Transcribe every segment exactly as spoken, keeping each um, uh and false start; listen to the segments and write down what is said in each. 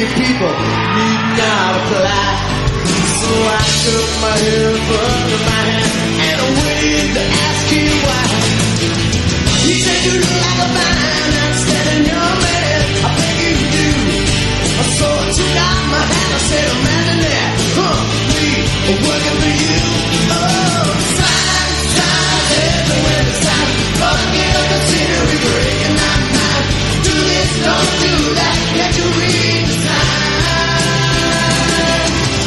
city people need not apply. So I took my hair under my hand and I waited to ask him why. He said you look like a fine, outstanding young man. I beg you do. So I took out my hat. I said, imagine that, huh? Me working for you. Oh, signs, signs everywhere. The signs, fucking up the scenery, breaking my mind. Do this, don't do that. Can't you read the sign?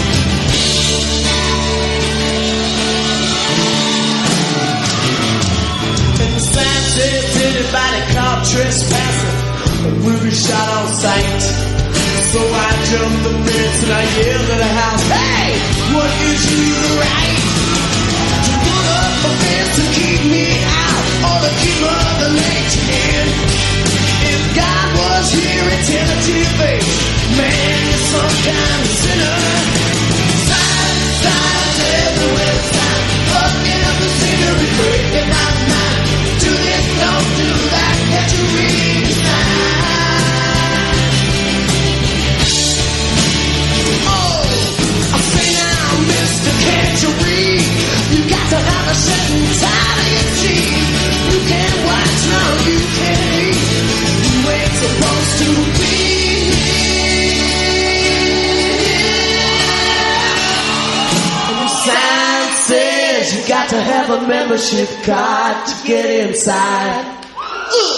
And the sign says anybody caught trespassing will be shot on sight. So I jumped the fence and I yelled at the house, hey, what is your right? To put up a fence to keep me out or to keep Mother Nature in? If God was here, he'd tell it to your face, man, you're some kind of sinner. Signs, signs everywhere, signs, fucking up the scenery, breaking my mind. Do this, don't do that, can't you read the sign? Can't you read? You got to have a certain time of your teeth. You can't watch, no, you can't eat. You ain't supposed to be and the sign says you got to have a membership card to get inside. Ugh.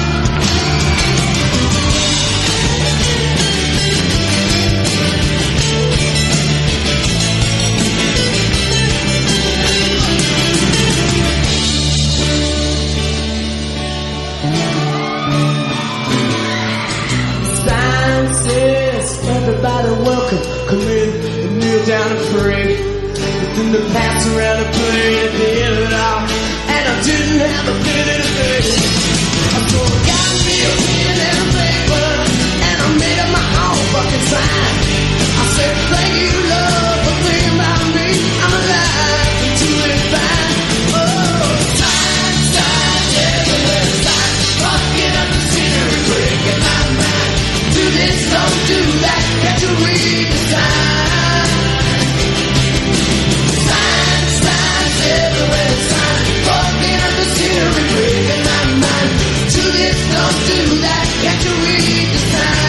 Everybody welcome, come in and kneel down and pray. But then they pass around and play at the end of it all, and I didn't have a penny to pay. So I got me a pen and a paper, and I made up my own fucking sign. I said, thank you, Lord, for thinking about me. I'm alive until it's fine. Oh, sign, sign, everywhere, sign, fucking up the scenery, breaking my mind. Do this, don't do that, can't you read the sign? Signs, signs everywhere, signs, fucking up the scenery, breaking my mind. Do this, don't do that, can't you read the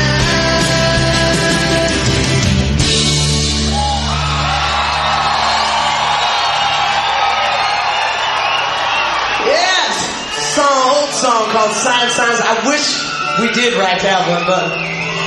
sign? Yes, song, old song called Signs, Signs. I wish we did write that one, but